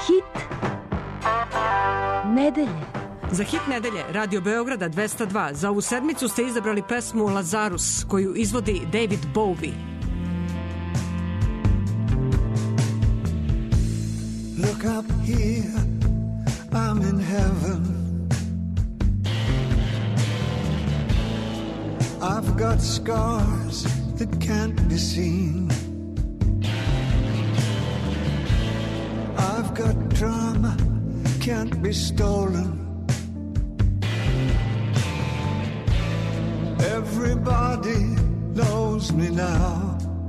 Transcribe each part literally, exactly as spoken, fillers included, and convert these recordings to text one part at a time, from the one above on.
Hit nedelje. Za hit nedelje Radio Beograda dvesta dva za ovu sedmicu ste izabrali pesmu Lazarus koju izvodi David Bowie. Look up here, I'm in heaven. I've got scars that can't be seen. I've got drama, can't be stolen. Everybody knows me now.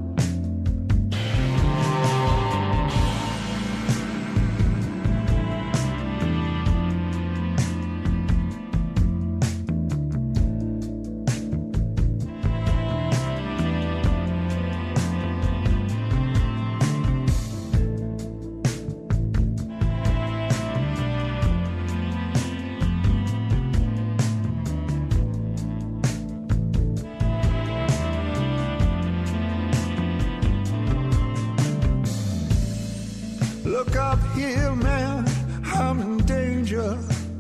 Look up here, man, I'm in danger.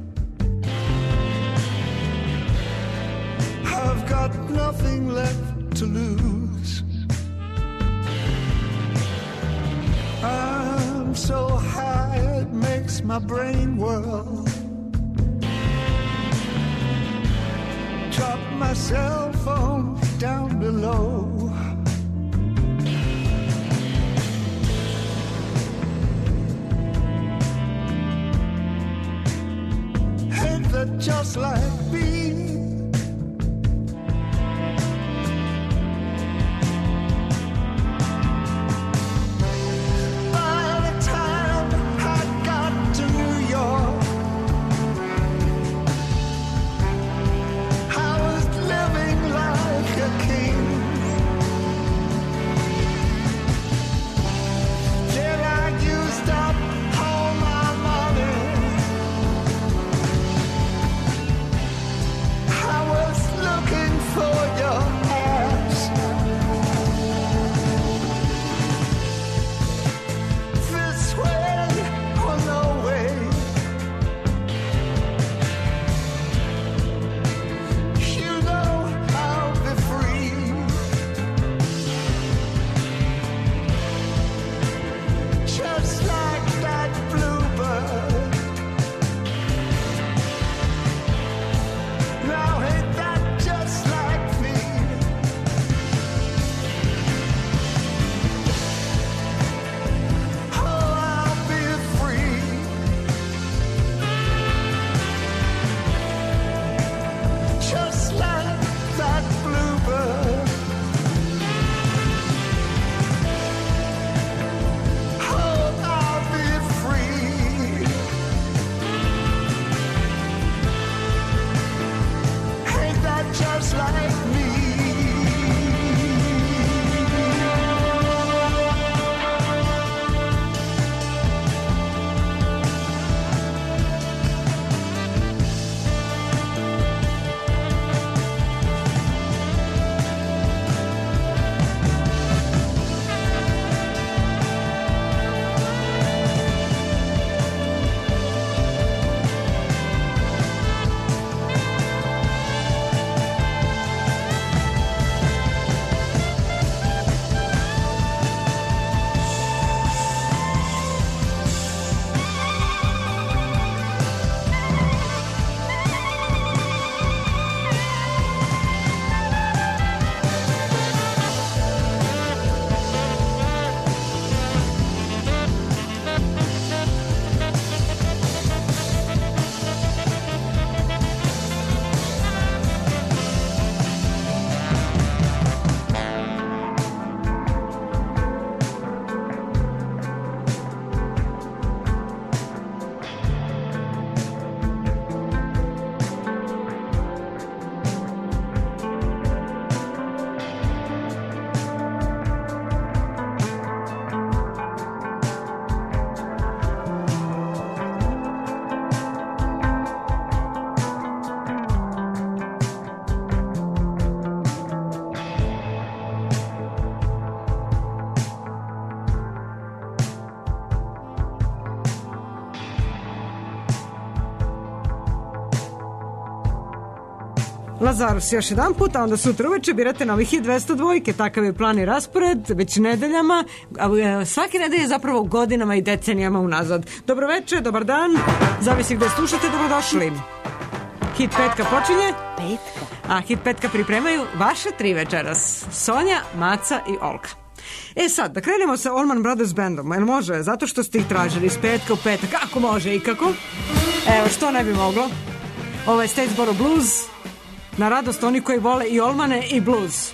I've got nothing left to lose. I'm so high it makes my brain whirl. Drop my cell phone down below. Just like me. By the time I got to New York, I was living like a king. Then I used up all my money. Lazarus još jedan put, a onda sutra uveče birate novi hit dvesta dva. Takav je plan i raspored, već nedeljama, a svake nedelje zapravo godinama i decenijama unazad. Dobro večer, dobar dan, zavisi gde slušate, dobrodošli. Hit petka počinje. Petka. A hit petka pripremaju vaše tri večeras. Sonja, Maca i Olka. E sad, da krenemo sa Allman Brothers Bandom. Jel može? Zato što ste ih tražili iz petka u petak. Kako može i kako? Evo, što ne bi moglo? Ovo je Statesboro Blues. Na radost oni koji vole i Allmane i blues.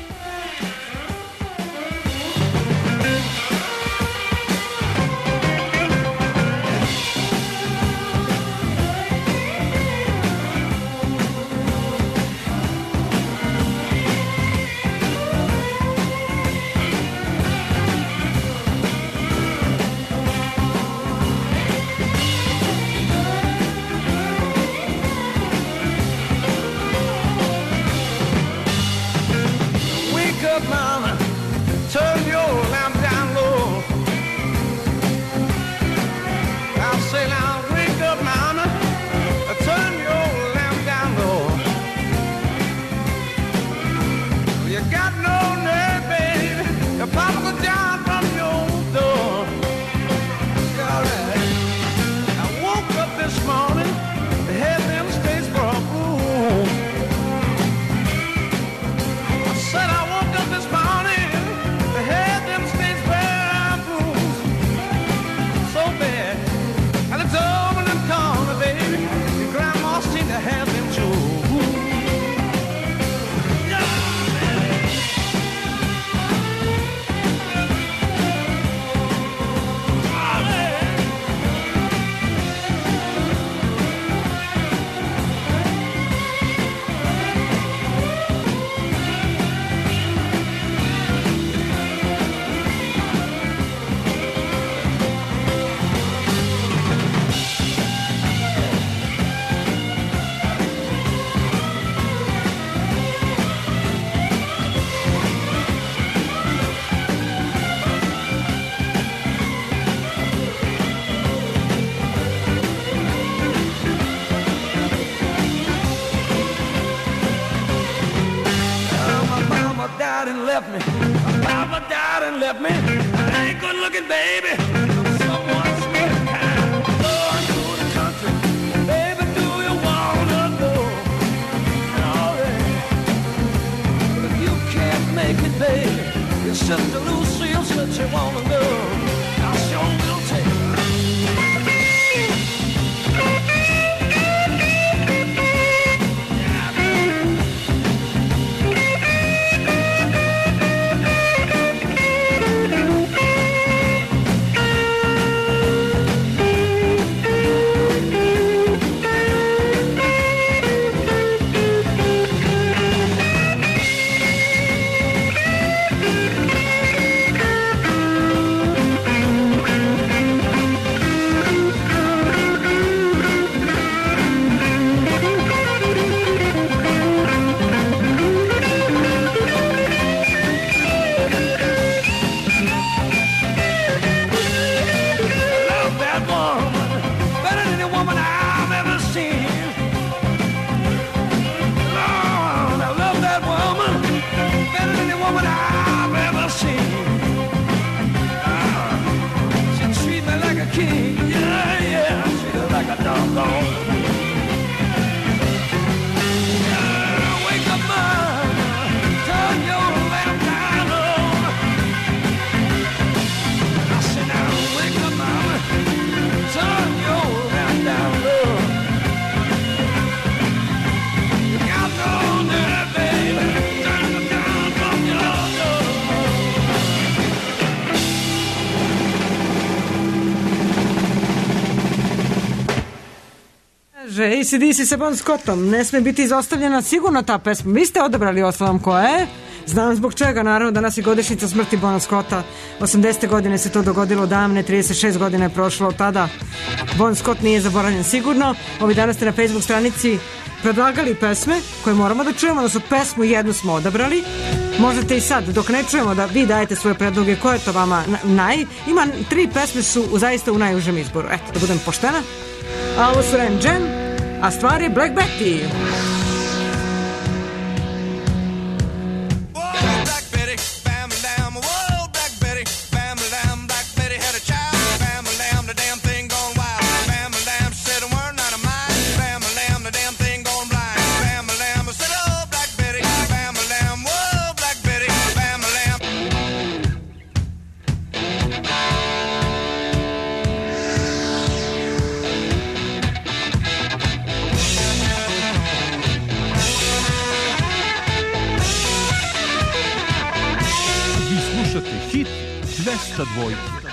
A C D C sa Bon Scottom, ne sme biti izostavljena sigurno ta pesma. Vi ste odabrali, osnovom koja je, znam zbog čega, naravno danas je godišnjica smrti Bona Scotta, osamdesete godine se to dogodilo davne, trideset šest godina je prošlo od tada. Bon Scott nije zaboravljen sigurno. Ovi danas ste na Facebook stranici predlagali pesme koje moramo da čujemo, da su pesmu jednu smo odabrali. Možete i sad, dok ne čujemo, da vi dajete svoje predloge koje to vama naj... Ima tri pesme su zaista u najužem izboru, eto, da budem poštena. A ovo su Ren Jam, a stvar je Black Betty. Lista dvojke.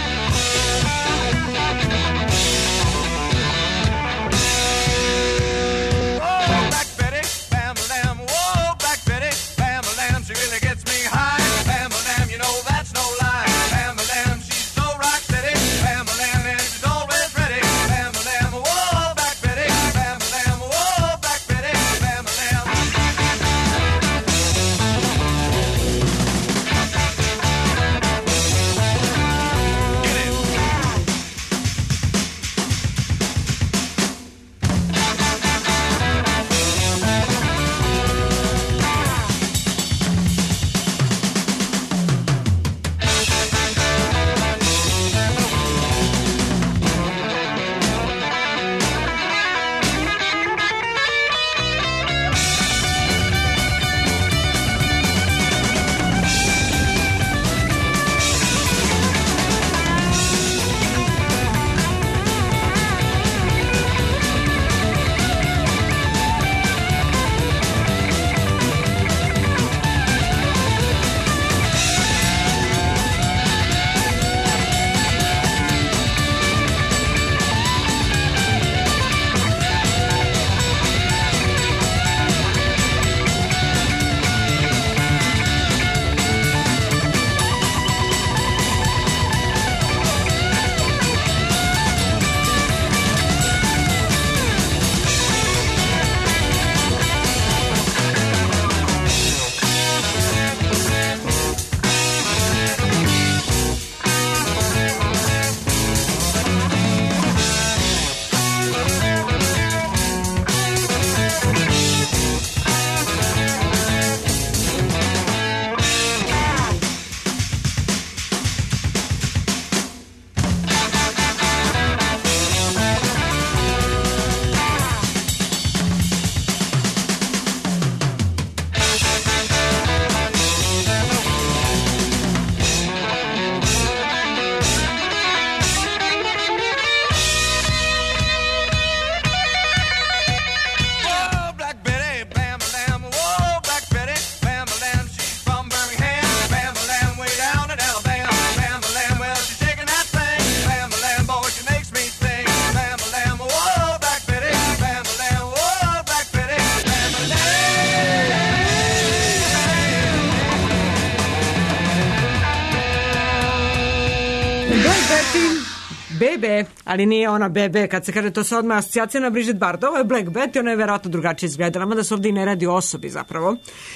Bebe, ali nije ona Bebe, kad se kaže to se odmah asocijacija na Brigitte Bardot, ovo je Black Betty, ona je verovatno drugačije izgledala, mada se ovdje i ne radi o osobi zapravo.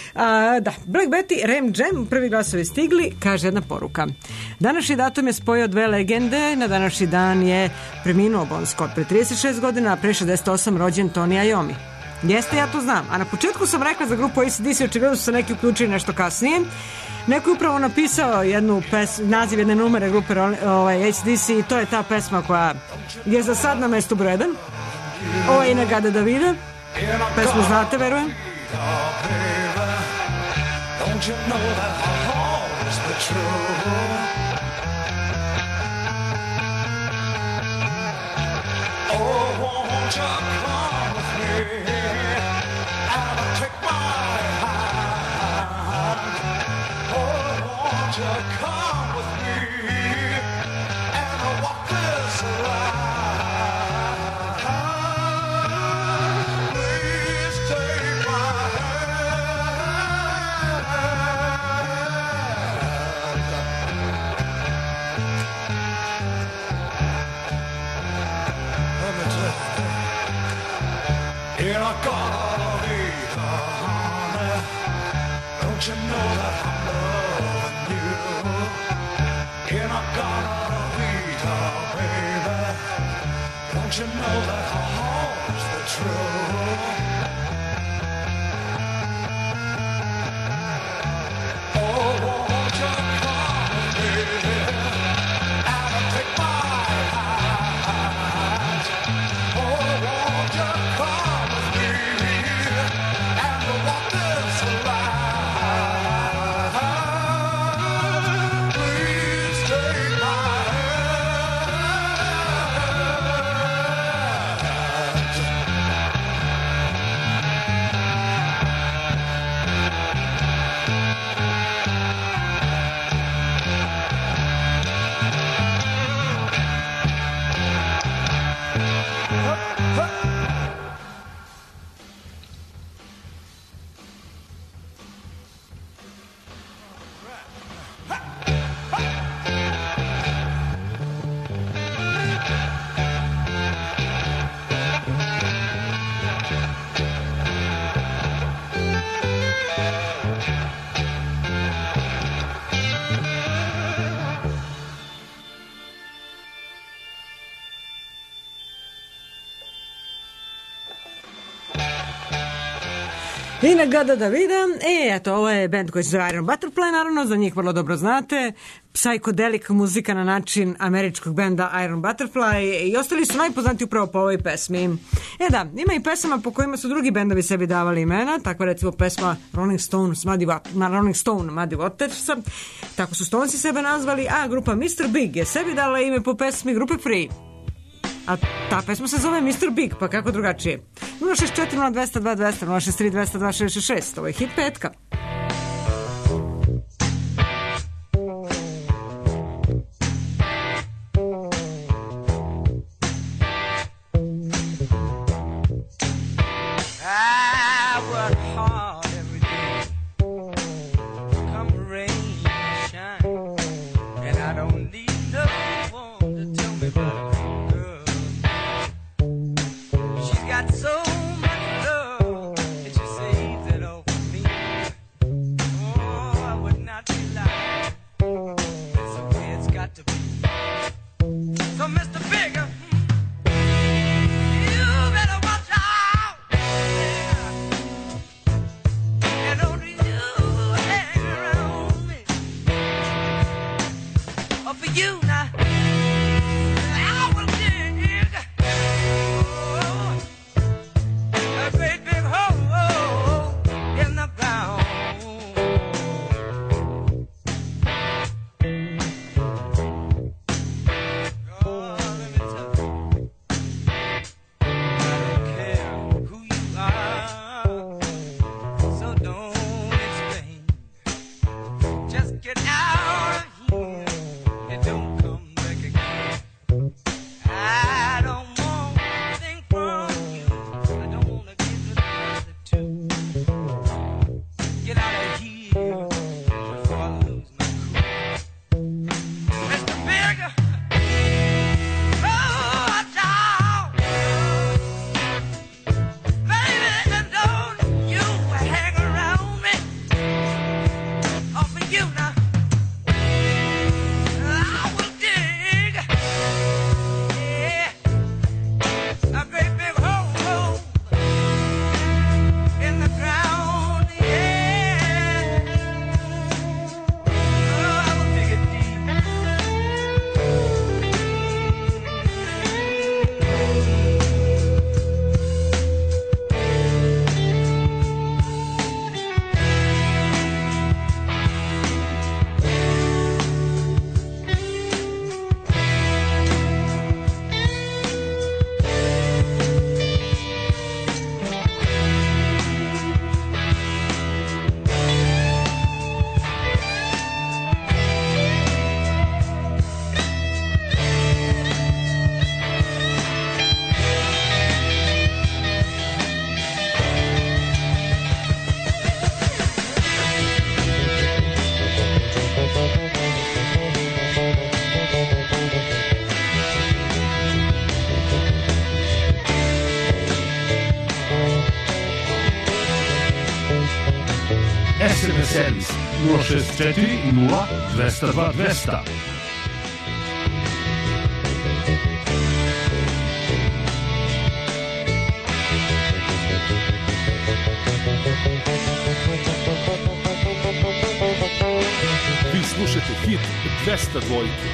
A, da, Black Betty, Rem Jam, prvi glasovi stigli, kaže jedna poruka. Današnji datum je spojio dve legende, na današnji dan je preminuo Bon Scott pre trideset šest godina, a pre šezdeset osam rođen Tony Iommi. Jeste, ja to znam. A na početku sam rekla za grupu A C D C, očigledno su se neki uključili nešto kasnije. Neko je upravo napisao jednu pes, naziv jedne numere grupe ovaj, A C D C i to je ta pesma koja je za sad na mestu broj jedan. Ovo je Inagada Davide. Pesmu znate, verujem. I na Gada da vidim, e, eto, ovo je band koji se zove Iron Butterfly, naravno, za njih vrlo dobro znate, psychedelic muzika na način američkog benda Iron Butterfly i ostali su najpoznati upravo po ovoj pesmi. E da, ima i pesama po kojima su drugi bendovi sebi davali imena, takva recimo pesma Rolling Stone, na Rolling Stone, Muddy Watersa, tako su Stonesi sebe nazvali, a grupa mister Big je sebi dala ime po pesmi grupe Free. A ta pesma se zove mister Big, pa kako drugačije? nula šest četiri nula dva nula dva dva nula nula šest tri dva dva šest šest šest, ovo je hit petka. S M S servis nula šest četiri nula dva zero dva dva zero. Vi slušate hit dvesta dvojke.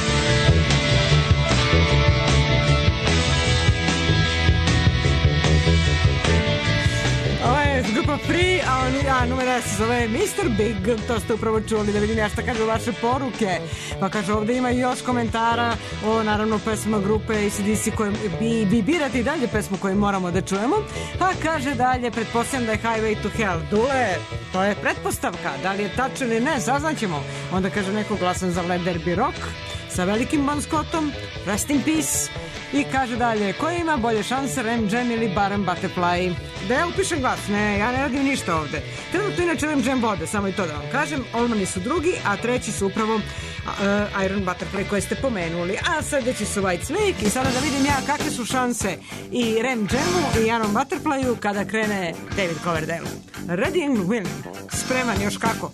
Ovo je grupa Free, a, on, a numera se zove mister Big, to ste upravo čuli, da vidim ja šta kažu vaše poruke. Pa kaže, ovde ima još komentara o naravno pesma grupe A C D C koje bi, bi birati dalje pesmu koju moramo da čujemo. Pa kaže dalje, pretpostavljam da je Highway to Hell. Dule, to je pretpostavka, da li je tačno ili ne, saznaćemo. Onda kaže neko glasan za Let There Be Rock sa velikim Bon Scottom, Rest in Peace. I kaže dalje, ko ima bolje šanse, Ram Jam ili barem Butterfly? Da ja upišem glas, ne, ja ne radim ništa ovde. Trenutno inače Ram Jam vode, samo i to da vam kažem. Allmani su drugi, a treći su upravo uh, Iron Butterfly koje ste pomenuli. A sledeći su White Snake i sada da vidim ja kakve su šanse i Ram Jamu i Iron Butterflyu kada krene David Coverdale. Ready and willing, spreman još kako.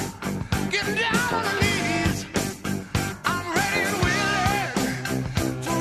Down on the knees, I'm ready and willing to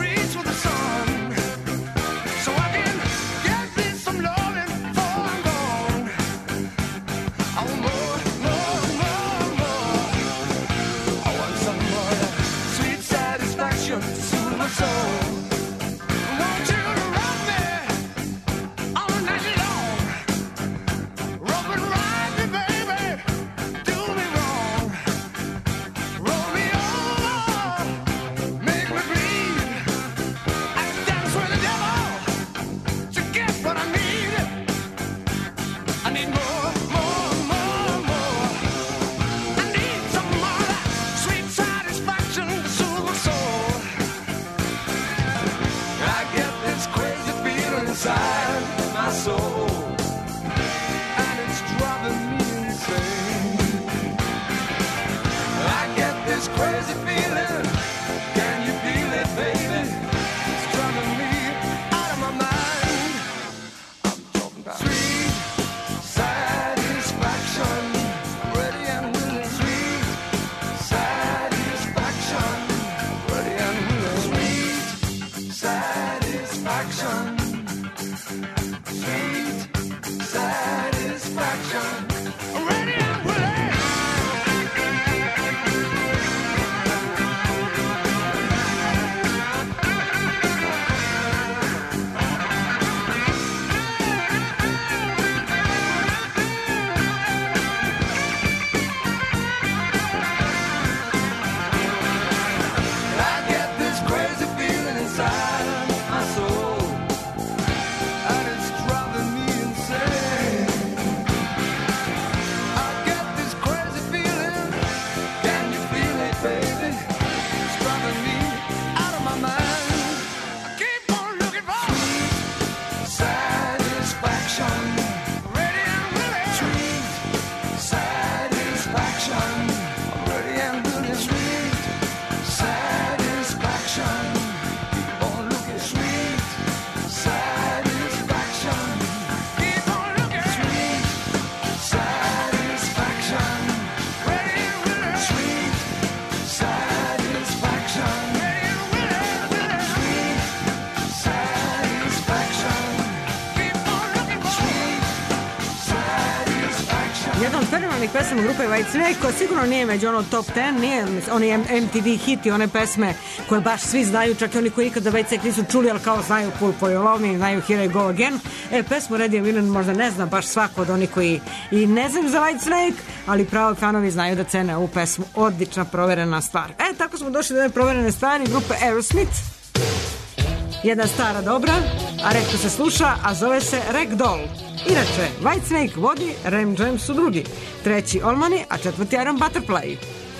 pesama grupe Whitesnake, koja sigurno nije među ono top deset, nije oni M T V hit i one pesme koje baš svi znaju, čak i oni koji nikada Whitesnake nisu čuli, ali kao znaju Pull for Your Love Me, znaju Here I Go Again. E, pesmu Radio Villain možda ne zna baš svako od onih koji i ne znaju za Whitesnake, ali pravi fanovi znaju da cene ovu pesmu. Odlična, proverena stvar. E, tako smo došli do jedne proverene stvari grupe Aerosmith. Jedna stara dobra, a retko se sluša, a zove se Ragdoll. Inače, Whitesnake vodi, Ram Jam su drugi, treći Allmani, a četvrti Iron Butterfly.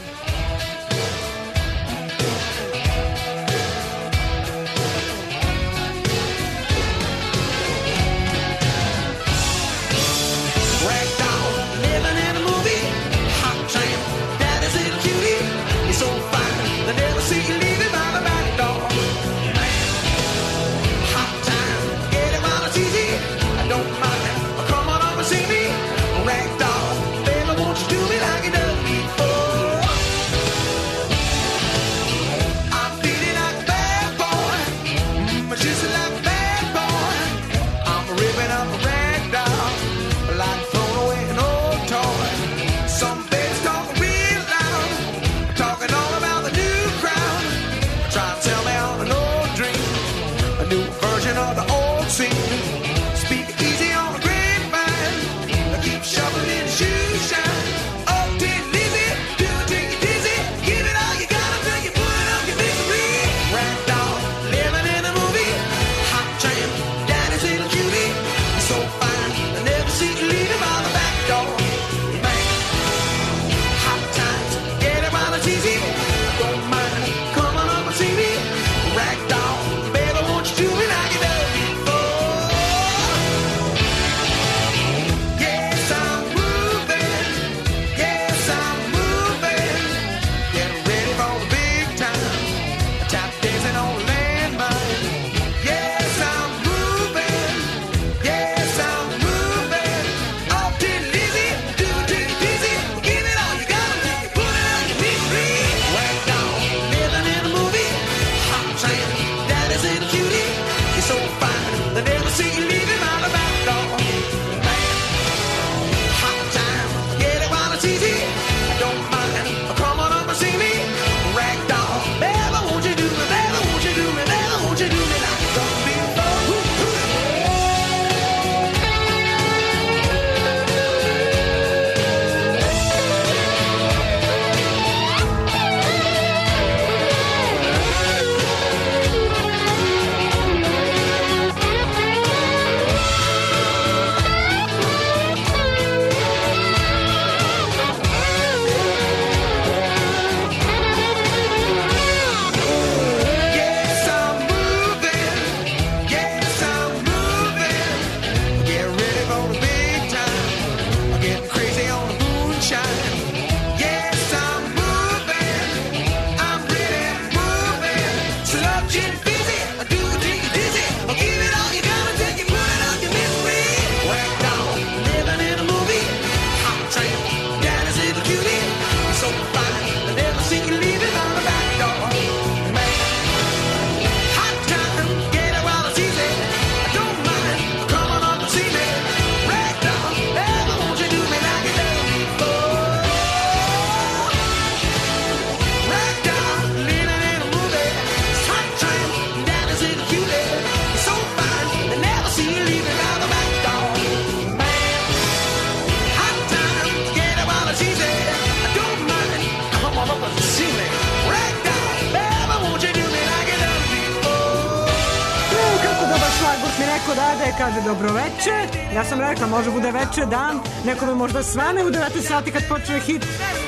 Kaže dobro veče, ja sam rekla može bude veče dan, neko mi možda svane u devet sati kad počne hit.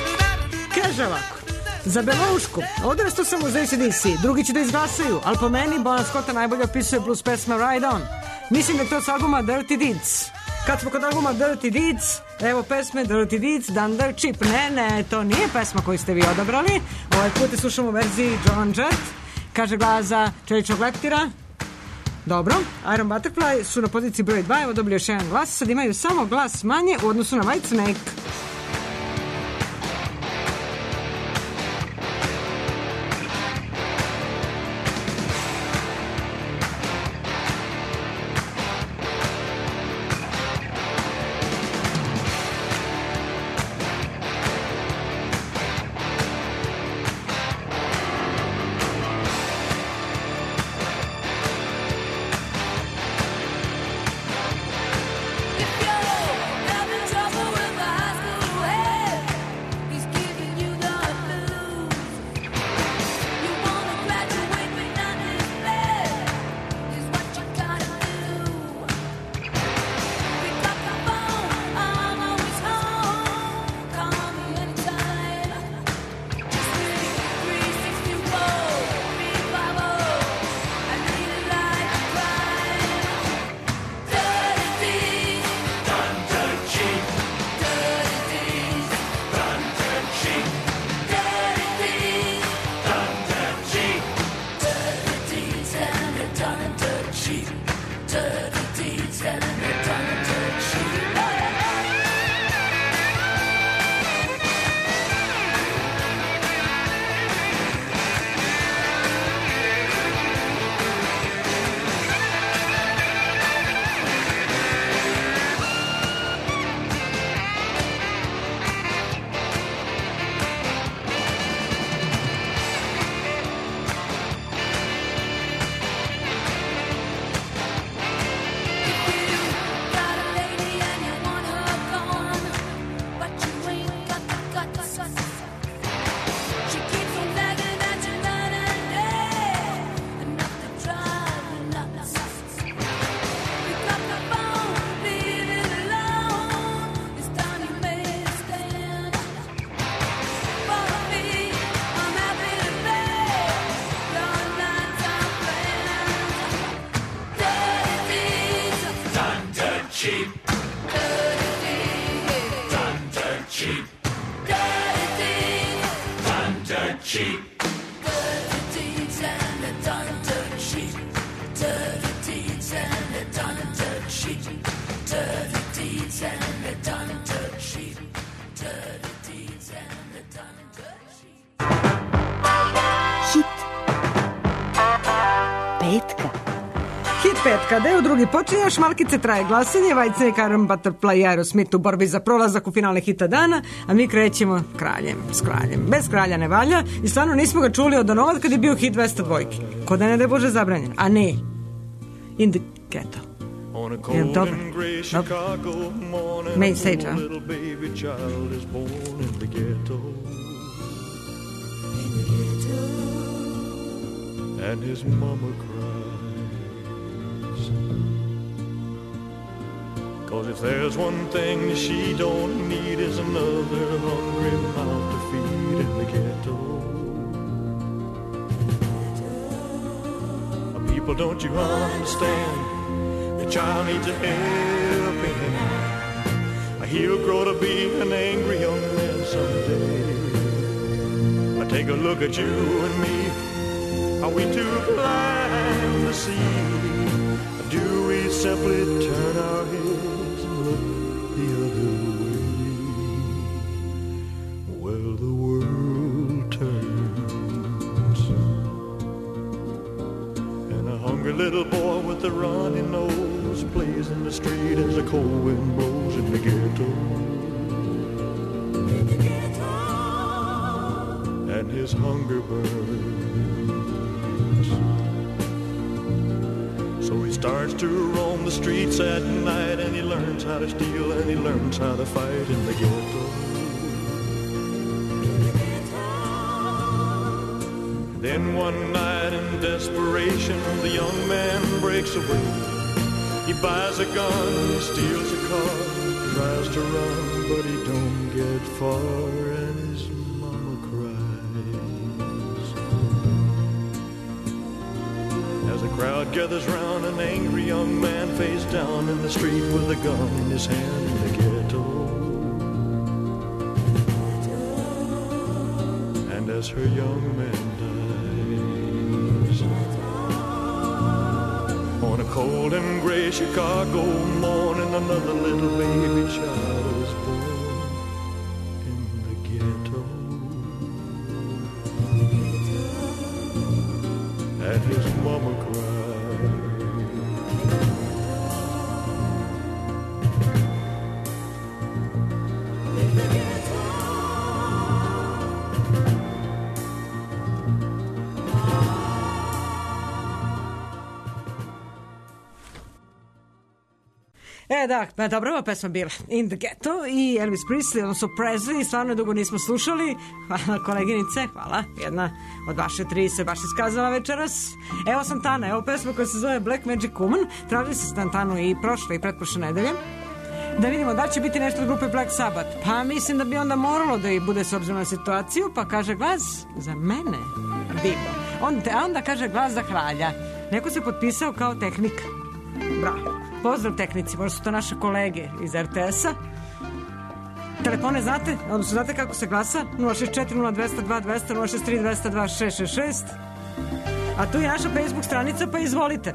Kaže ovako, za Beloušku, odrastao sam uz A C D C, drugi će da izglasaju, ali po meni Bona Scotta najbolje opisuje blues pesma Ride On. Mislim da je to s albuma Dirty Deeds. Kad smo kod albuma Dirty Deeds, evo pesme Dirty Deeds, Done Dirt Cheap. Ne, ne, to nije pesma koju ste vi odabrali, ovaj put je slušamo u verziji Joan Jett, kaže glaza Čeličnog leptira. Dobro, Iron Butterfly su na poziciji broj dva, evo dobili još jedan glas, sad imaju samo glas manje u odnosu na Whitesnake. cheat. Dirty deeds and they're done to cheat. Dirty deeds and they're done to cheat. Dirty deeds and they're done to cheat. Dirty deeds and they're done to cheat. Hit petka. Hit petka, da je u drugi počinje, još malkice traje glasanje, Whitesnake, Iron Butterfly i Aerosmith u borbi za prolazak u finalne hita dana, a mi krećemo kraljem, s kraljem. Bez kralja ne valja i stvarno nismo ga čuli od onog kad je bio hit dvesta dva. Ko da ne da je Bože zabranjen, a ne. In the Ghetto. Je dobro? Dobro. Main stage, a? And his mama cries. 'Cause if there's one thing that she don't need is another hungry mouth to feed in the ghetto. People, don't you understand? The child needs a helping hand. He'll grow to be an angry young man someday. I take a look at you and me. Are we too blind to see? Do we simply turn our heads and look the other way? Well, the world turns, and a hungry little boy with a runny nose plays in the street as the cold wind blows in the ghetto. In the ghetto. And his hunger burns. So he starts to roam the streets at night, and he learns how to steal, and he learns how to fight in the ghetto. Then one night in desperation, the young man breaks away. He buys a gun, steals a car, tries to run, but he don't get far, and his mama cries. As the crowd gathers round, an angry young man face down in the street with a gun in his hand in the ghetto. And as her young man dies, on a cold and gray Chicago morning, another little baby child is born in the ghetto. And his mama cried. E da, pa dobra ova pesma bila In the Ghetto i Elvis Presley, odnosno Presley, stvarno dugo nismo slušali. Hvala koleginice, hvala, jedna od vaše tri se baš iskazala večeras. Evo Santana, evo pesma koja se zove Black Magic Woman, tražili se Santanu i prošle i pretprošle nedelje. Da vidimo da će biti nešto od grupe Black Sabbath. Pa mislim da bi onda moralo da i bude s obzirom na situaciju, pa kaže glas za mene, Bibo. On, a onda kaže glas za kralja. Neko se potpisao kao tehnik. Bravo. Pozdrav tehnici, možda su to naše kolege iz er te es-a. Telefone znate? Odnosno znate kako se glasa? nula šest četiri nula dva nula dva dva nula šest tri dva dva šest šest šest. A tu je naša Facebook stranica, pa izvolite.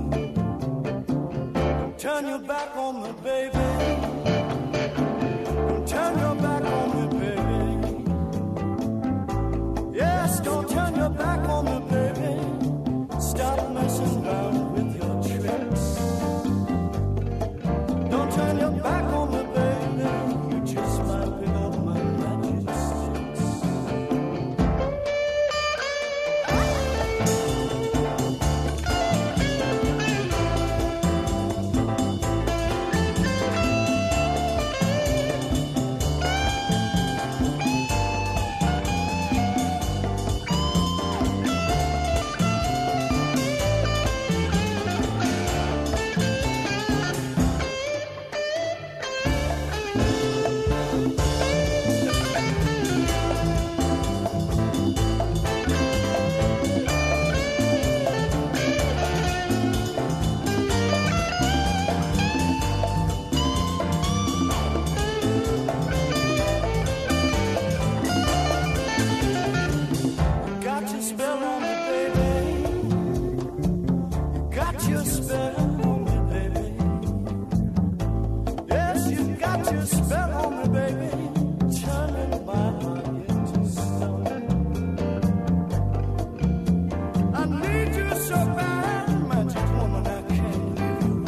Turn your back on me, baby. turn your back on me, baby. Yes, don't turn your back on me, baby. Stop messing around with your tricks. Don't turn your back on me, baby. You just might pick up my magic sticks. Got your spell on me, baby. Got your spell on me, baby. Yes, you got your spell on me, baby. Turning my heart into stone. I need you so bad, magic woman, I can't leave you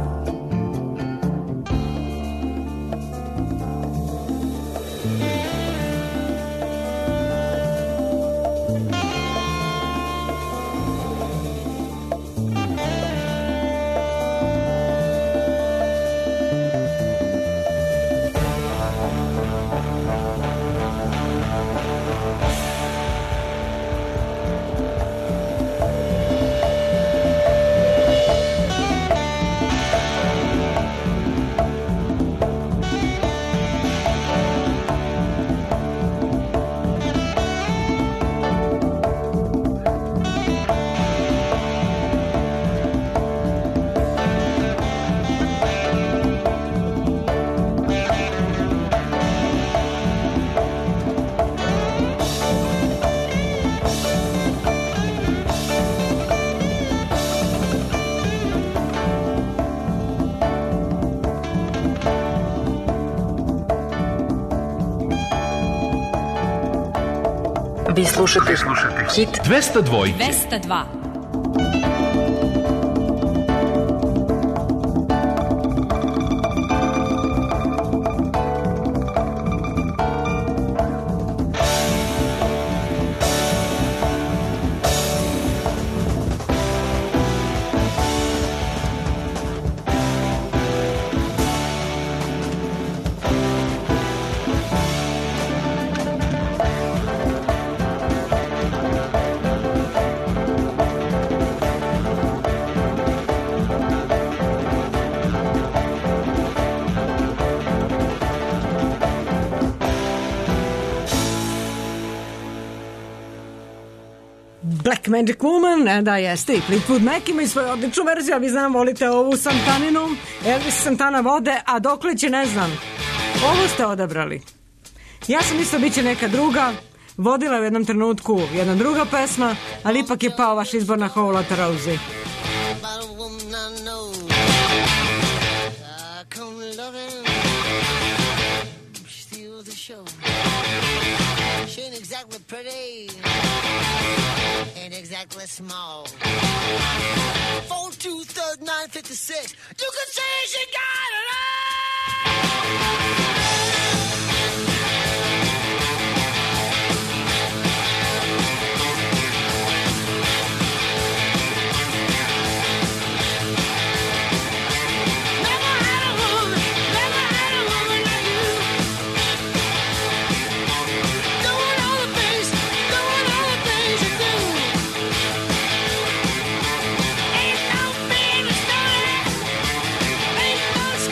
Vi slušate, slušate hit dvesta dva. dvesta dva. Black Magic Woman, da jeste, i Fleetwood Mac ima i svoju odličnu verziju, a vi znam, volite ovu Santaninu, Elvis Santana vode, a dokle će, ne znam. Ovo ste odabrali. Ja sam mislila bit će neka druga, vodila je u jednom trenutku jedna druga pesma, ali ipak je pao vaš izbor na Whole Lotta Rosie. She ain't exactly pretty, ain't exactly small. Four two third nine fifty six. You can say she got it all. Ain't no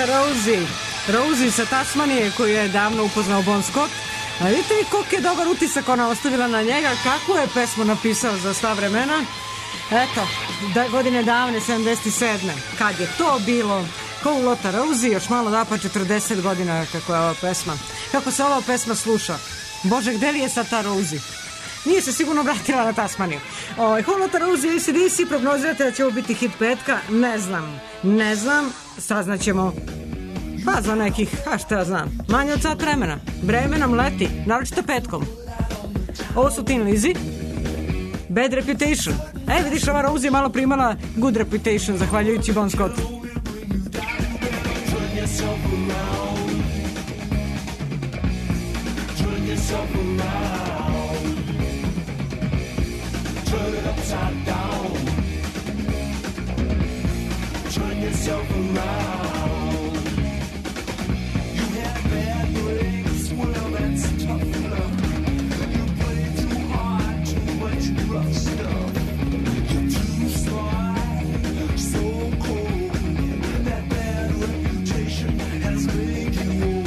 Rosie. Rosie sa Tasmanije koju je davno upoznao Bon Scott. A vidite vi koliko je dobar utisak ona ostavila na njega, kakvu je pesmu napisao za sva vremena. Eto, da, godine davne, sedamdeset sedme. Kad je to bilo? Carlotta Rosie, još malo da pa četrdeset godina kako je ova pesma. Kako se ova pesma sluša? Bože, gde li je sad ta Rosie? Nije se sigurno vratila na Tasmaniju. Carlotta Rosie, A C D C, prognozirate da će ovo biti hit petka? Ne znam. Ne znam, saznaćemo pa za nekih, a šta ja znam, manje od sat vremena. Vreme nam leti, naročito petkom. Ovo su Tin Lizzy, Bad Reputation. E, vidiš, ova Rosie je malo primala Good Reputation, zahvaljujući Bon Scottu. Turn it upside down. Turn yourself around. You have bad breaks, well that's tough love. You play too hard, too much rough stuff. You're too sly, so cold. That bad reputation has made you old.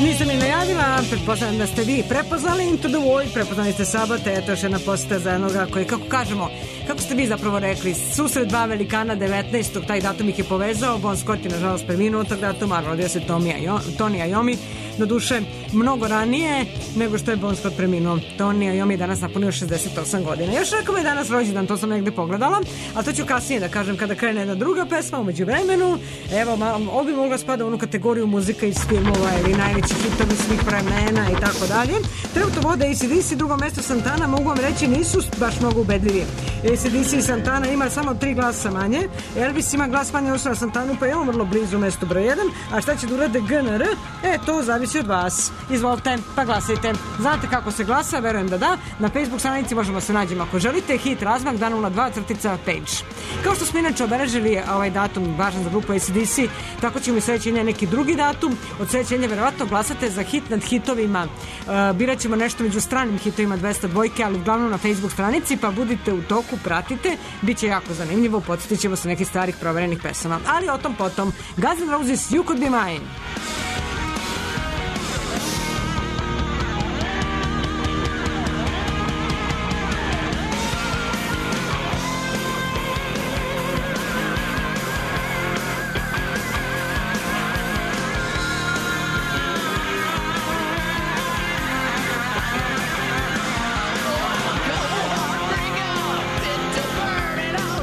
Nisam ni najavila, pretpostavljam da ste vi prepoznali Into the Void, prepoznali ste Sabate, eto još jedna poseta za jednoga koji, kako kažemo, kako ste vi zapravo rekli, susret dva velikana devetnaestog taj datum ih je povezao, Bon Scott je nažalost preminuo tog datuma, rodio se Tony Iommi, do duše mnogo ranije nego što je Bon Scott preminuo. Tony Iommi je danas napunio šezdeset osam godina. Još rekao je danas rođendan, to sam negde pogledala, a to ću kasnije da kažem kada krene jedna druga pesma umeđu vremenu. Evo, ovo bi mogla spada u onu kategoriju muzika iz filmova ili najveći hitovi svih vremena i tako dalje. Trenutno vode A C D C, drugo mesto Santana, mogu vam reći nisu baš mnogo ubedljivi. A C D C i Santana ima samo tri glasa manje, Elvis ima glas manje odnosno na Santanu, pa je on vrlo blizu mesto broj jedan, a šta će da urade G N R? E, to zavisi od vas. Izvolite, pa glasajte. Znate kako se glasa? Verujem da da. Na Facebook stranici možemo se nađemo ako želite. Hit razmak dan nula dva crtica page. Kao što smo inače obeležili ovaj datum važan za grupu A C D C, tako ćemo i sledeći neki drugi datum. Od sledećenja verovatno glasate za hit nad hitovima. Uh, birat ćemo nešto među stranim hitovima dvesta dvojke, ali uglavnom na Facebook stranici, pa budite u toku, pratite. Biće jako zanimljivo, podsjetit ćemo se nekih starih proverenih pesama. Ali o tom potom. Guns N' Roses, You Could Be Mine.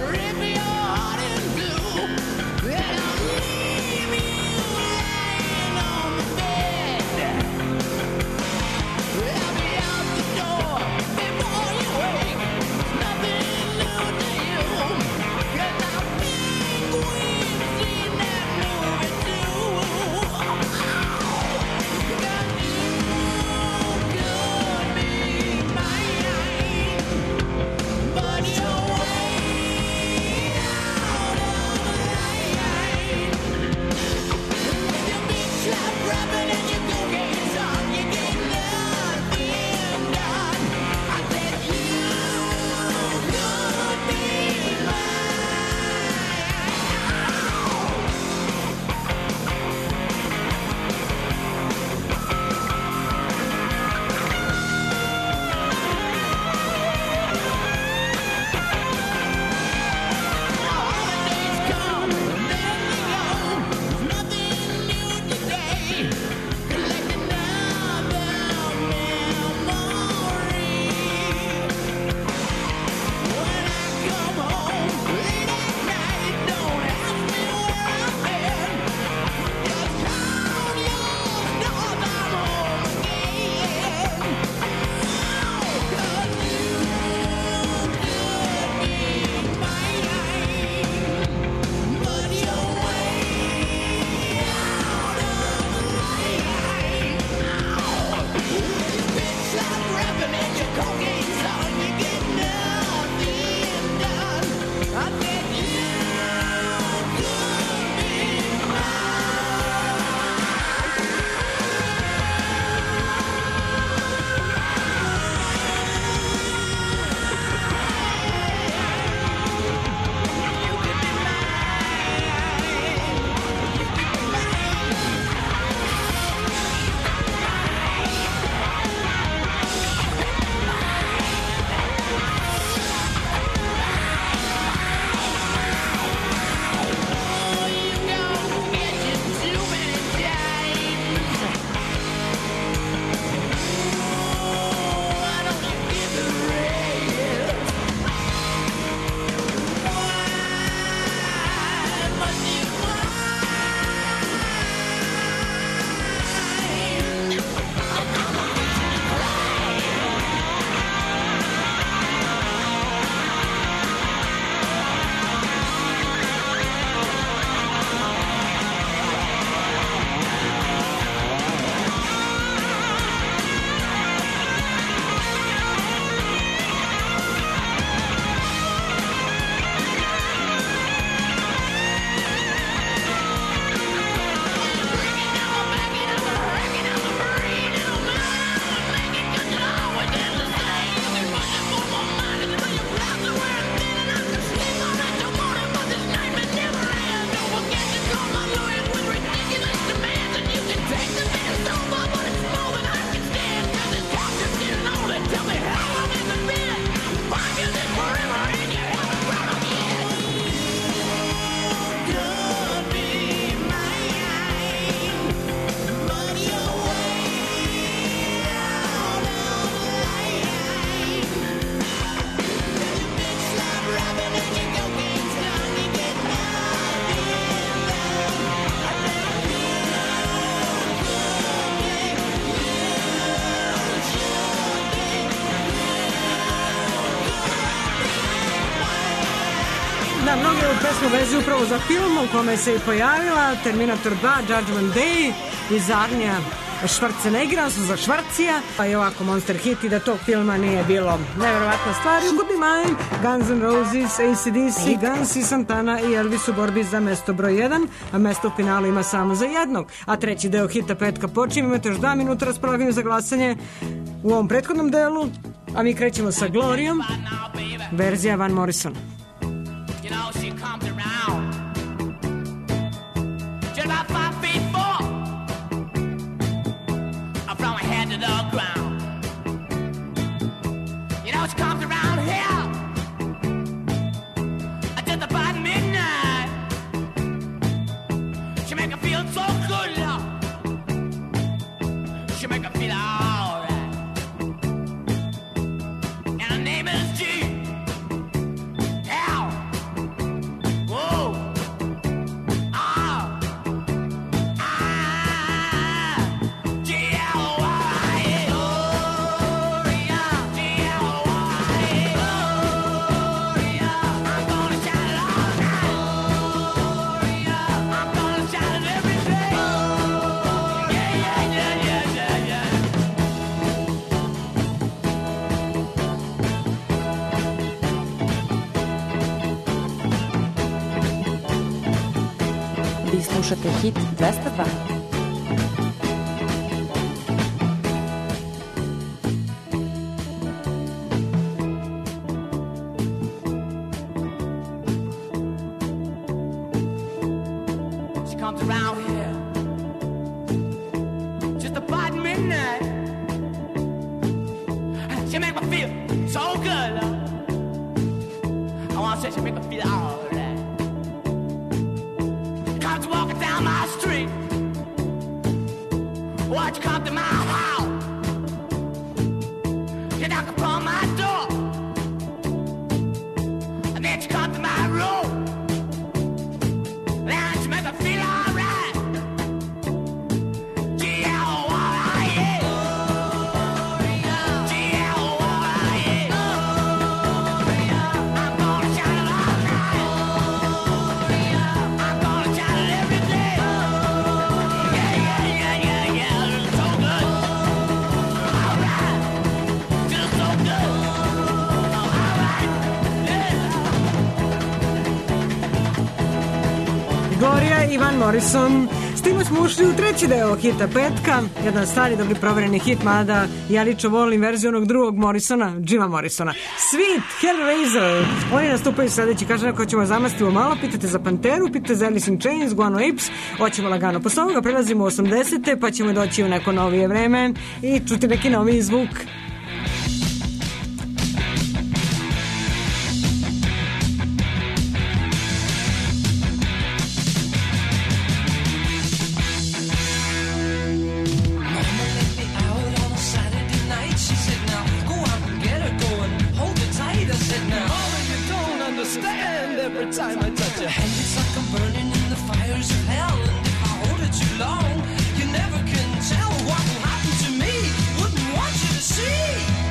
Leave me pesmu vezi upravo za film u kome se i pojavila Terminator dva, Judgment Day, bizarnija Schwarzeneggera su za Švarcija, pa i ovako monster hit i da tog filma nije bilo. Neverovatna stvar. You Could Be Mine, Guns N' Roses, A C D C, Guns i Santana i Elvis u borbi za mesto broj jedan, a mesto u finalu ima samo za jednog. A treći deo hita petka počinje, imate još dva minuta raspolaganju za glasanje u ovom prethodnom delu, a mi krećemo sa Glorijom, verzija Van Morrison. You know, she comes around just about five feet four from her head to the ground. You know, she comes around here just about midnight. She make her feel so good, love. She make her feel alright. And her name is G. Vi slušate Hit dvesta dva. She comes around here just about midnight. She make me feel so good, love. I wanna say she make me feel alright. Walking down my street, watch you come to my house. You knock upon my door, and then you come to my room. Then you make me feel alright. G L O R I E, G L O R I E. I'm gonna shout it all night. I'm gonna shout it every day. Yeah, yeah, yeah, yeah, yeah. It's so good. All right. Just so good. All right. Yeah. Gloria i Van Morrison. S time smo ušli u treći deo hita petka, jedan stari dobri provereni hit, mada ja lično volim verziju onog drugog Morrisona, Jima Morrisona. Sweet Hellraiser, oni nastupaju sledeći, kaže neko ćemo zamastimo malo, pitate za Panteru, pitate za Alice in Chains, Guano Apes, hoćemo lagano. Posle ovoga prelazimo u osamdesete, pa ćemo doći u neko novije vreme i čuti neki novi zvuk. Time I touch your hand, it's like I'm burning in the fires of hell. And if I hold it too long, you never can tell what will happen to me. Wouldn't want you to see.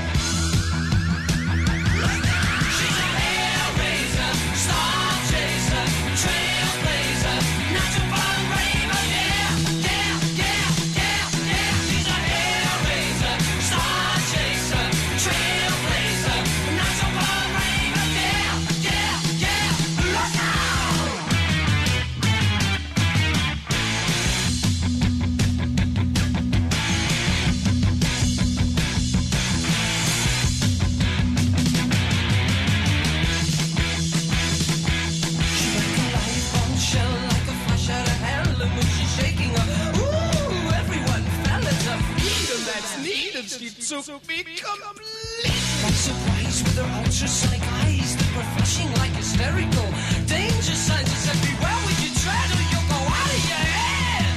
She's a hellraiser, star chaser, trailblazer, natural born raver, yeah, yeah, yeah, yeah, yeah. She's a hellraiser, star chaser, trailblazer, natural born raver, yeah, yeah, yeah. Look out! She's like a live bombshell, like a flash out of hell, and when she's shaking up, ooh, everyone fell at her feet, and that's neat, and she took me complete. By surprise with her ultrasonic eyes that were flashing like hysterical danger signs. I said, beware when you tread or you'll go out of your head.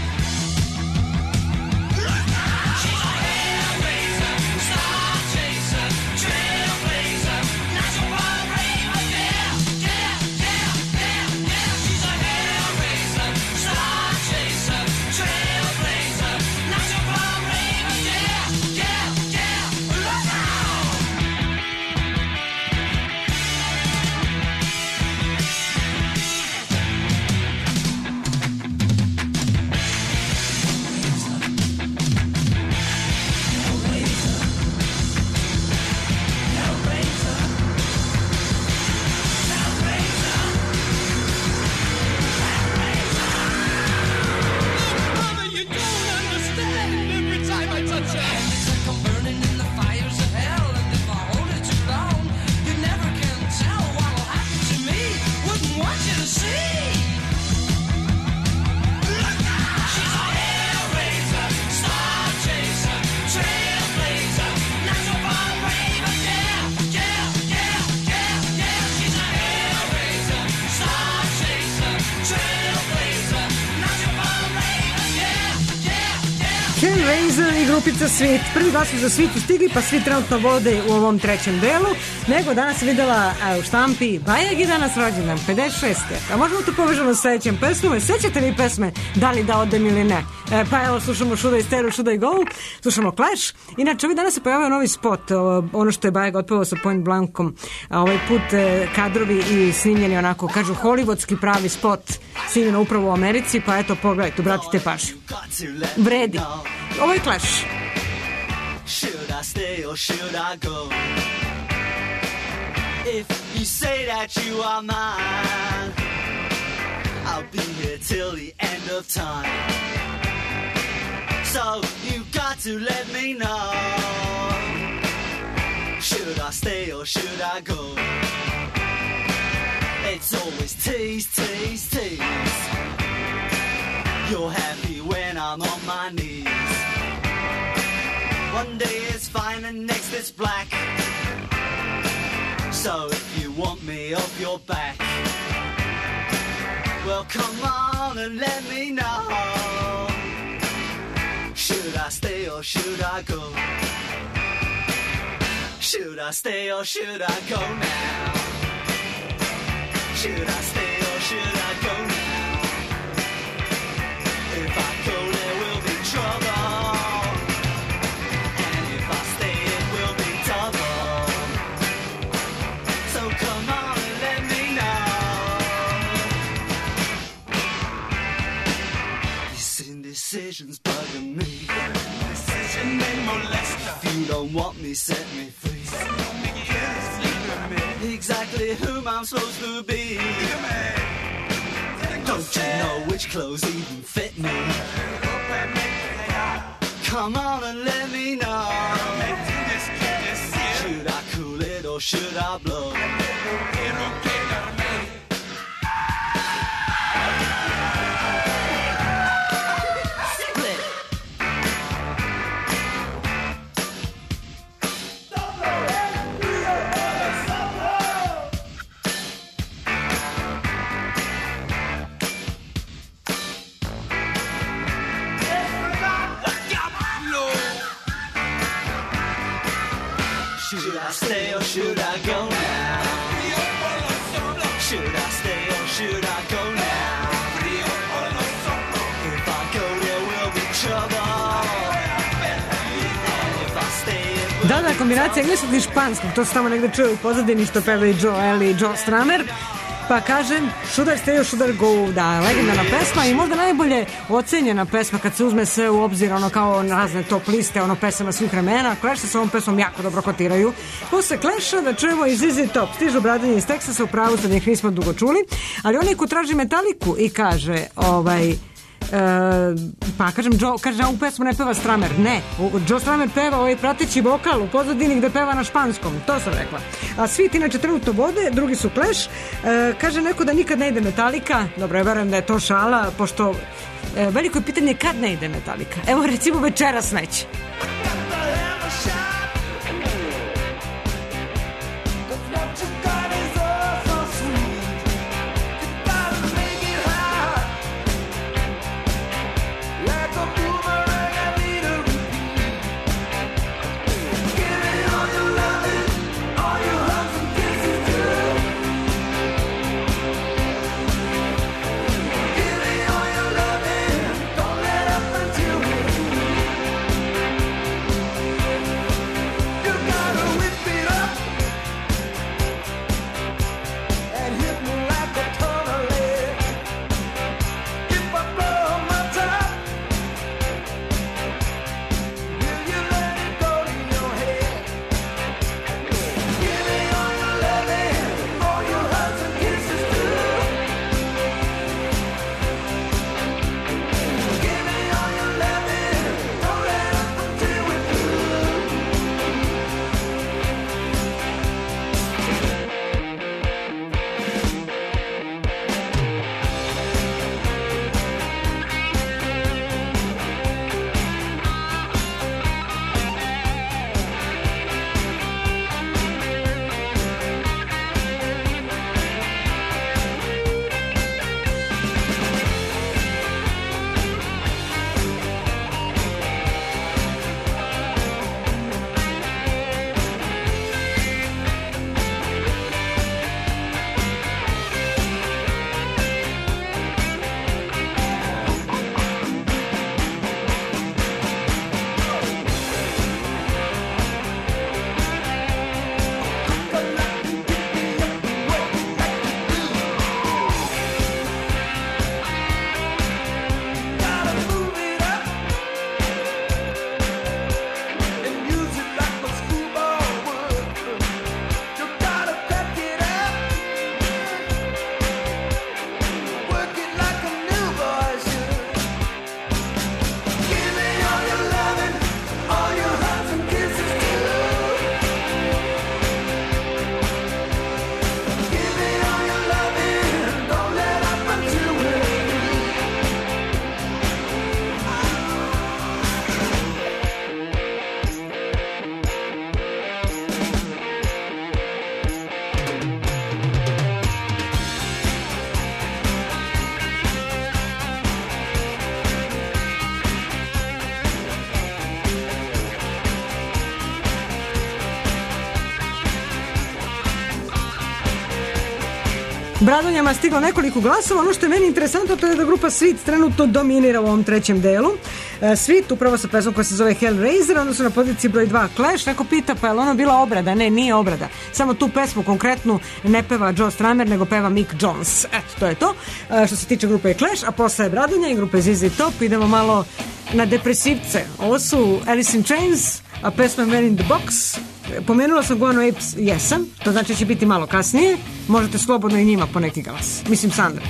She's a hellraiser, star chaser, trailblazer, natural born raver, yeah, yeah, yeah, yeah, yeah. She's a hellraiser, star chaser, trailblazer, natural born raver, yeah, yeah, yeah. Look out! i grupica Svit. Prvi dva su za Svitu stigli, pa svi trenutno vode u ovom trećem delu. Nego danas sam videla a, u štampi Bajag i danas rođendan, pedeset šeste. A možemo to povežemo sa sledećem pesmom. Sećate li pesme Da li da odem ili ne? E, pa evo, slušamo Should I Stay or Should I Go? Slušamo Clash. Inače, ovih danas se pojavio novi spot, o, ono što je Bajag otpevao sa Point Blankom. A ovaj put e, kadrovi i snimljeni onako, kažu, hollywoodski pravi spot, snimljeno upravo u Americi, pa eto, pogledajte, obratite pažnju. Vredi. Ovo je Clash. Should I stay or should I go? If you say that you are mine, I'll be here till the end of time. So you got to let me know. Should I stay or should I go? It's always tease, tease, tease. You're happy when I'm on my knees. One day it's fine and next it's black. So if you want me off your back, well come on and let me know. Should I stay or should I go? Should I stay or should I go now? Should I stay or should I go now? If I go there will be trouble, and if I stay it will be double. So come on and let me know. These indecisions bugging me. Decision they molest. If you don't want me, set me free. Exactly whom I'm supposed to be. Don't you know which clothes even fit me? Come on and let me know. Should I cool it or should I blow? Should I stay or should I go now? Should I stay or should I go now? If I go there will be trouble, and if I stay it will Da, da, kombinacija engleskog i španskog, to se tamo negde čuje u pozadini što pevaju Joe Ellie i Joe Strummer. Pa kažem, Should I Stay or Should I Go, da, legendarna pesma i možda najbolje ocenjena pesma kad se uzme sve u obzir, ono kao razne top liste, ono pesama svih vremena. Clash se s ovom pesmom jako dobro kotiraju. Posle Clasha da čujemo iz Z Z Top, stižu bradanje iz Teksasa, u pravu sad njih nismo dugo čuli, ali onaj ko traži Metaliku i kaže, ovaj, Uh, pa kažem, Joe, kaže, ovu pesmu ne peva Strummer. Ne, Joe Strummer peva ovaj prateći vokal u pozadini gde peva na španskom, to sam rekla. A svi inače trenutno vode, drugi su Clash. Uh, kaže neko da nikad ne ide Metallica. Dobro, ja verujem da je to šala, pošto uh, veliko je pitanje kad ne ide Metallica. Evo recimo večeras neće. Give me all your loving, don't let up until we Bradonjama stiglo nekoliko glasova. Ono što je meni interesantno to je da grupa Sweet trenutno dominira u ovom trećem delu. Uh, Sweet upravo sa pesmom koja se zove Hellraiser, onda su na poziciji broj dva Clash. Neko pita pa je li ono bila obrada? Ne, nije obrada. Samo tu pesmu konkretnu ne peva Joe Strummer, nego peva Mick Jones. Eto, to je to. Uh, što se tiče grupe Clash, a posle je Bradonja i grupe Z Z Top. Idemo malo na depresivce. Ovo su Alice in Chains, a pesma Man in the Box. Pomenula sam Guano Apes, jesam, to znači će biti malo kasnije, možete slobodno i njima po neki glas, mislim Sandra.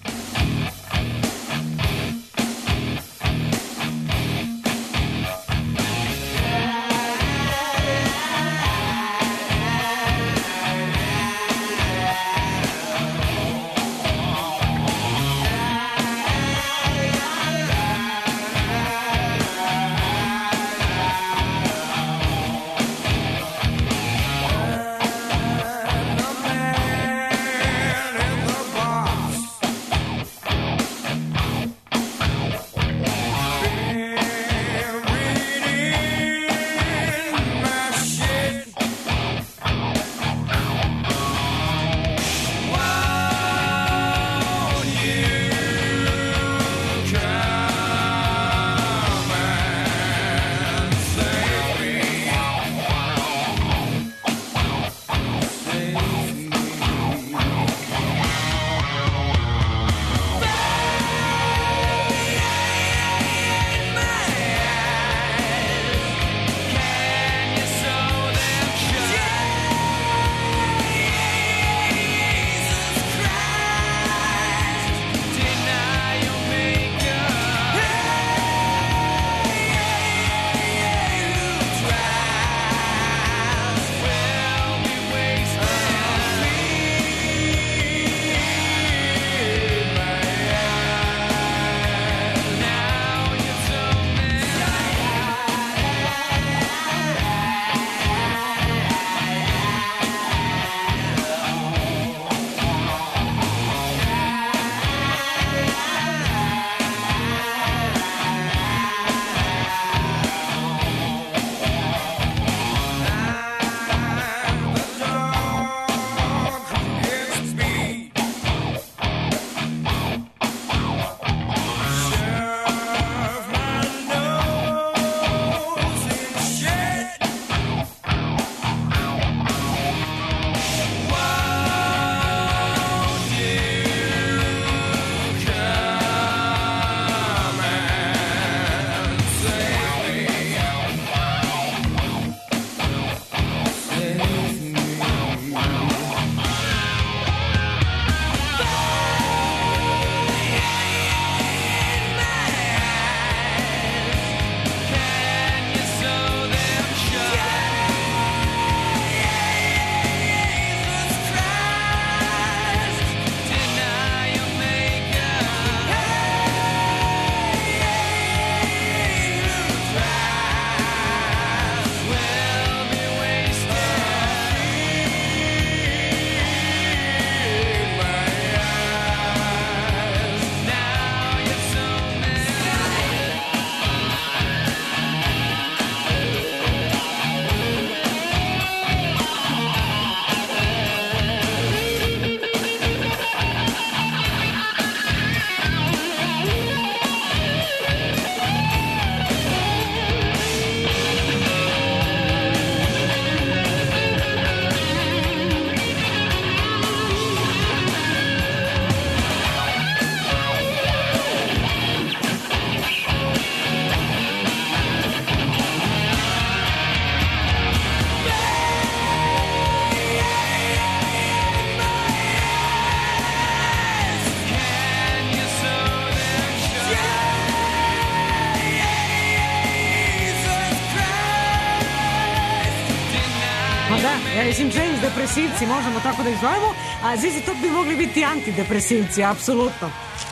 Alice in Chains, depresivci, možemo tako da ih zovemo, a Z Z Top bi mogli biti antidepresivci, apsolutno.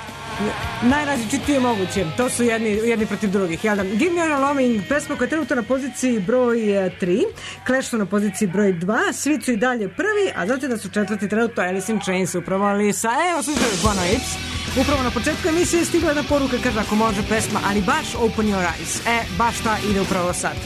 Najrazličitije moguće, to su jedni, jedni protiv drugih. Jedan. Give Me a Loving, pesma koja je trenutno na poziciji broj tri, Clash su na poziciji broj dva, svi su i dalje prvi, a znate da su četvrti trenutno Alice in Chains, upravo Alisa. Evo, slušaju Guano Apes. Upravo na početku emisije stigla jedna poruka, kaže ako može pesma, ali baš Open Your Eyes. E, baš ta ide upravo sad.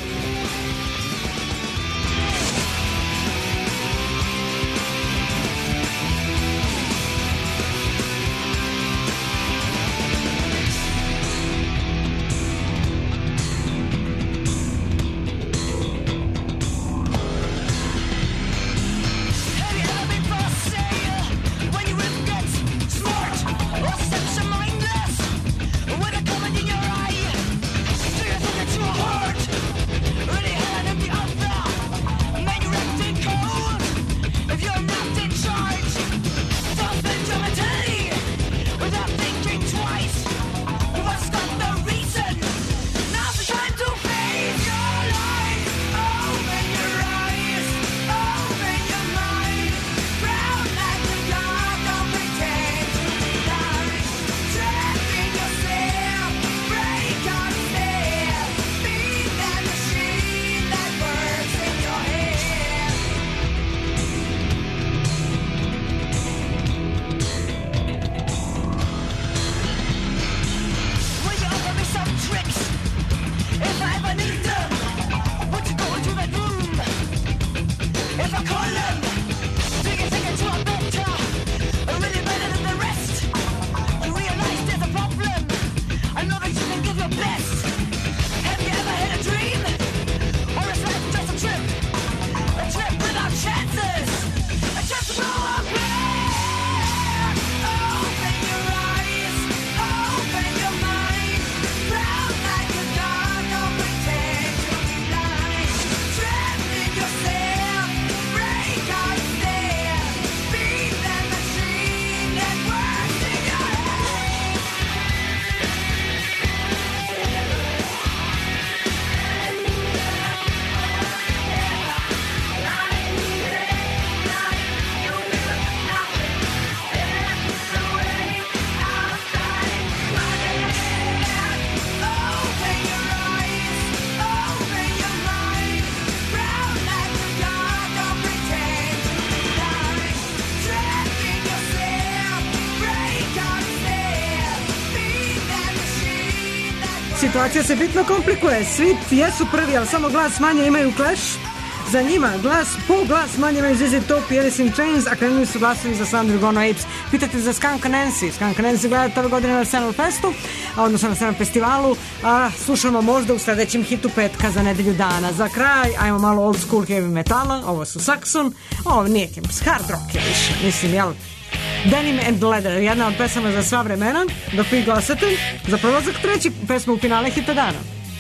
situacija se bitno komplikuje. Svi jesu prvi, ali samo glas manje imaju Clash. Za njima glas, po glas manje imaju Z Z Top i Alice in Chains, a krenuli su glasovi za Thunder Gone Apes. Pitate za Skunk Nancy. Skunk Nancy gledate ove godine na Arsenal Festu, a odnosno na Arsenal Festivalu, a slušamo možda u sledećem hitu petka za nedelju dana. Za kraj, ajmo malo old school heavy metala, ovo su Saxon, ovo nije hard rock je više, mislim, jel? Denim and Leather, jedna od pesama za sva vremena, dok vi glasate za prolazak treći pesma u finale hita dana.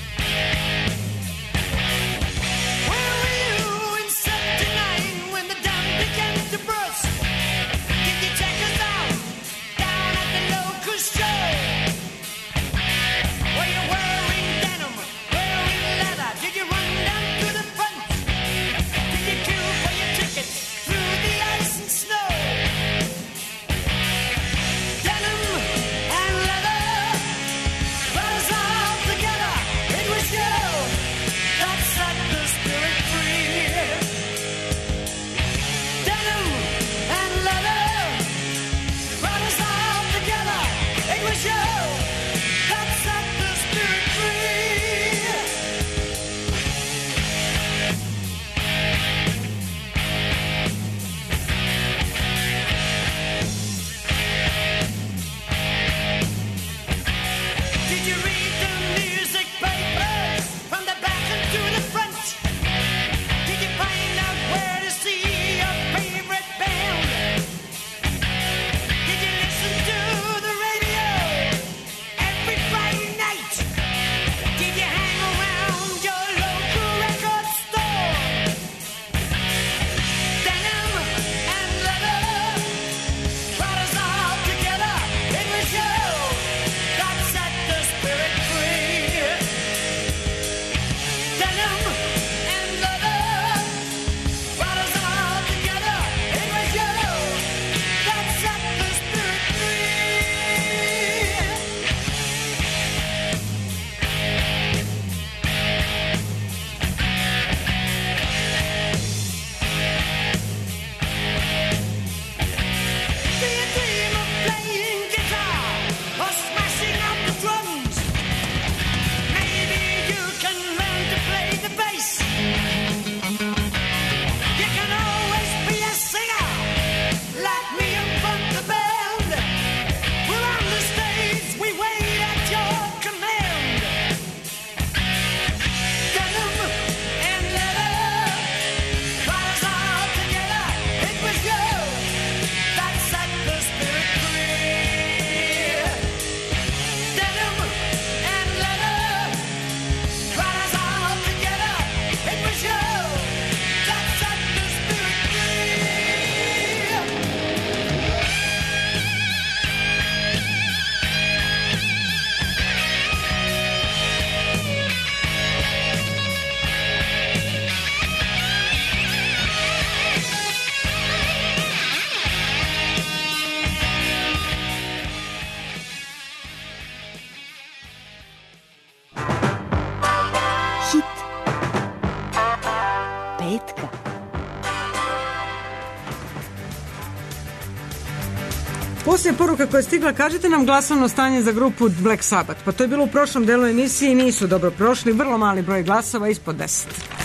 Poslije poruka koja je stigla, kažete nam glasovno stanje za grupu Black Sabbath. Pa to je bilo u prošlom delu emisije i nisu dobro prošli, vrlo mali broj glasova, ispod deset.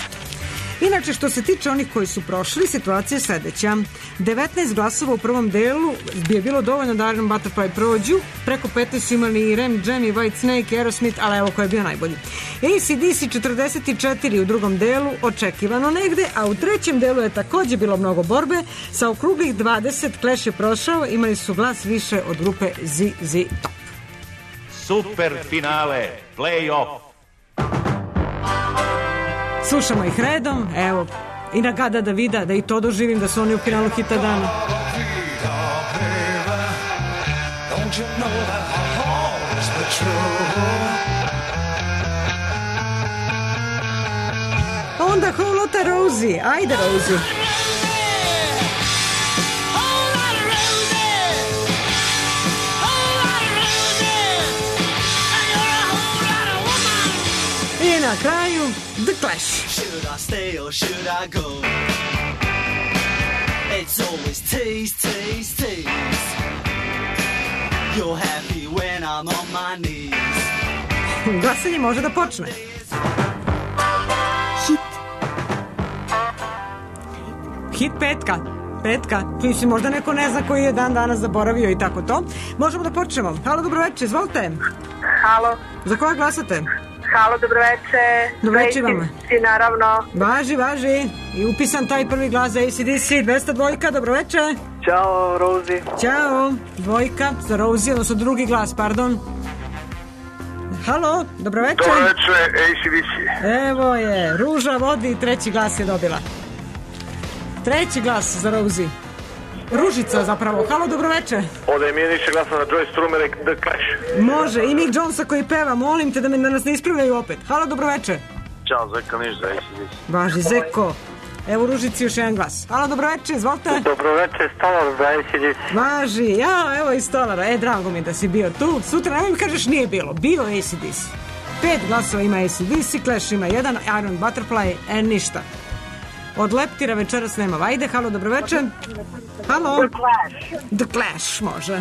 Inače, što se tiče onih koji su prošli, situacija je sledeća. devetnaest glasova u prvom delu bi je bilo dovoljno da Iron Butterfly prođu, preko petnaest su imali i Ram Jam i White Snake, Aerosmith, ali evo ko je bio najbolji. A C D C četrdeset četiri u drugom delu, očekivano negde, a u trećem delu je takođe bilo mnogo borbe. Sa okruglih dvadeset Clash je prošao, imali su glas više od grupe Z Z Top. Super finale, play-off. Slušamo ih redom, evo, i na Gada Davida, da i to doživim, da su oni u finalu hita dana. Onda Whole Lotta Rosie, ajde Rosie. I na kraju The Clash. Should I stay or should I go? It's always tease, tease, tease. You're happy when I'm on my knees. Glasanje može da počne. Hit. Hit petka. Petka. Mislim, možda neko ne zna koji je dan danas zaboravio i tako to. Možemo da počnemo. Halo, dobroveče, izvolite. Halo. Za koga glasate? Halo, dobroveče. Dobroveče vama. Si, naravno. Važi, važi. I upisan taj prvi glas za A C D C. dvesta dva, dobroveče. Ćao, Rozi. Ćao. Dvojka za Rozi, odnosno drugi glas, pardon. Halo, dobroveče. Dobroveče, A C D C. Evo je, Ruža vodi i treći glas je dobila. Treći glas za Rozi. Ružica zapravo. Halo, dobroveče. Ode mi je niše glasa na Joy Strummer i The Clash. Može, i Mick Jonesa koji peva. Molim te da, me, da nas ne ispravljaju opet. Halo, dobroveče. Ćao, Zeka Niš za A C D C. Važi, Zeko. Evo Ružici još jedan glas. Halo, dobroveče, izvolite. Dobroveče, Stolar za A C D C. Važi, ja, evo i Stolara. E, drago mi je da si bio tu. Sutra, nemoj mi kažeš nije bilo. Bio A C D C. Pet glasova ima A C D C, Clash ima jedan, Iron Butterfly, e, ništa. Od Leptira večeras nema vajde. Halo, dobroveče. Halo. The Clash. The Clash, može.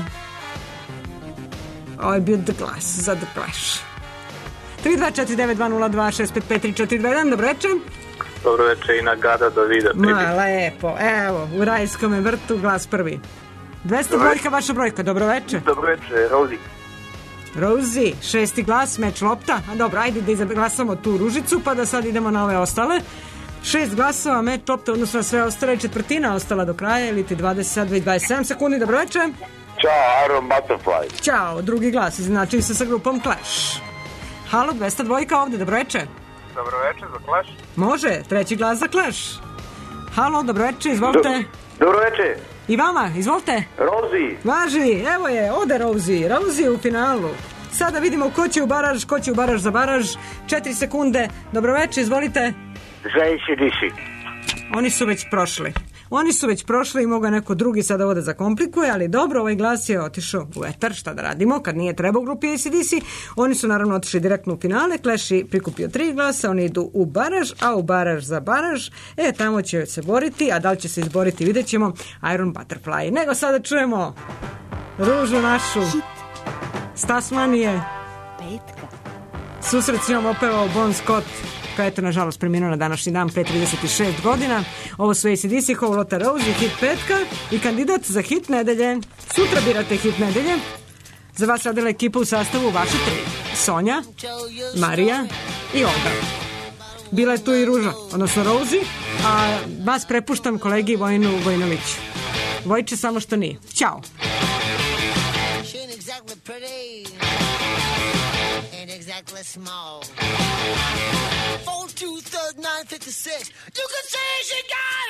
Ovo je bio The Glass za The Clash. tri dva četiri devet dva nula dva šest pet pet tri četiri dva jedan, dobroveče. Dobroveče i Nagada do vida. Ma, lepo. Evo, u rajskom vrtu glas prvi. dvesta dva, vaša brojka, dobroveče. Dobroveče, Rozi. Rozi, šesti glas, meč lopta. A dobro, ajde da izglasamo tu Ružicu, pa da sad idemo na ove ostale. Šest glasova, meč lopta, odnosno sve ostale, četvrtina ostala do kraja, ili ti dvadeset, dvadeset sedam sekundi, dobroveče. Ćao, Iron Butterfly. Ćao, drugi glas, izjednačili se sa grupom Clash. Halo, dvesta dva ovde, dobroveče. Dobroveče za Clash. Može, treći glas za Clash. Halo, dobroveče, izvolite. Dobroveče. I vama, izvolite. Rozi. Važi, evo je, ode Rozi. Rozi je u finalu. Sada vidimo ko će u baraž, ko će u baraž za baraž. Četiri sekunde. Dobroveče, izvolite. Za A C D C. Oni su već prošli. Oni su već prošli i moga neko drugi sada ovo da zakomplikuje, ali dobro, ovaj glas je otišao u etar, šta da radimo, kad nije treba u grupi A C D C. Oni su naravno otišli direktno u finale, Clash je prikupio tri glasa, oni idu u baraž, a u baraž za baraž, e, tamo će se boriti, a da li će se izboriti, vidjet ćemo, Iron Butterfly. Nego sada čujemo Ružu našu, Stasmanije, Petka. susret s njom opevao Bon Scott, koja je to nažalost preminuo na današnji dan pre trideset šest godina. Ovo su A C D C, Hovolota Rose, hit petka i kandidat za hit nedelje. Sutra birate hit nedelje. Za vas radila ekipa u sastavu vaše tri. Sonja, Marija i Olga. Bila je tu i Ruža, odnosno Rozi, a vas prepuštam kolegi Vojinu Vojinoviću. Vojče samo što nije. Ćao. Exactly small. Four two third nine fifty six. You can say she got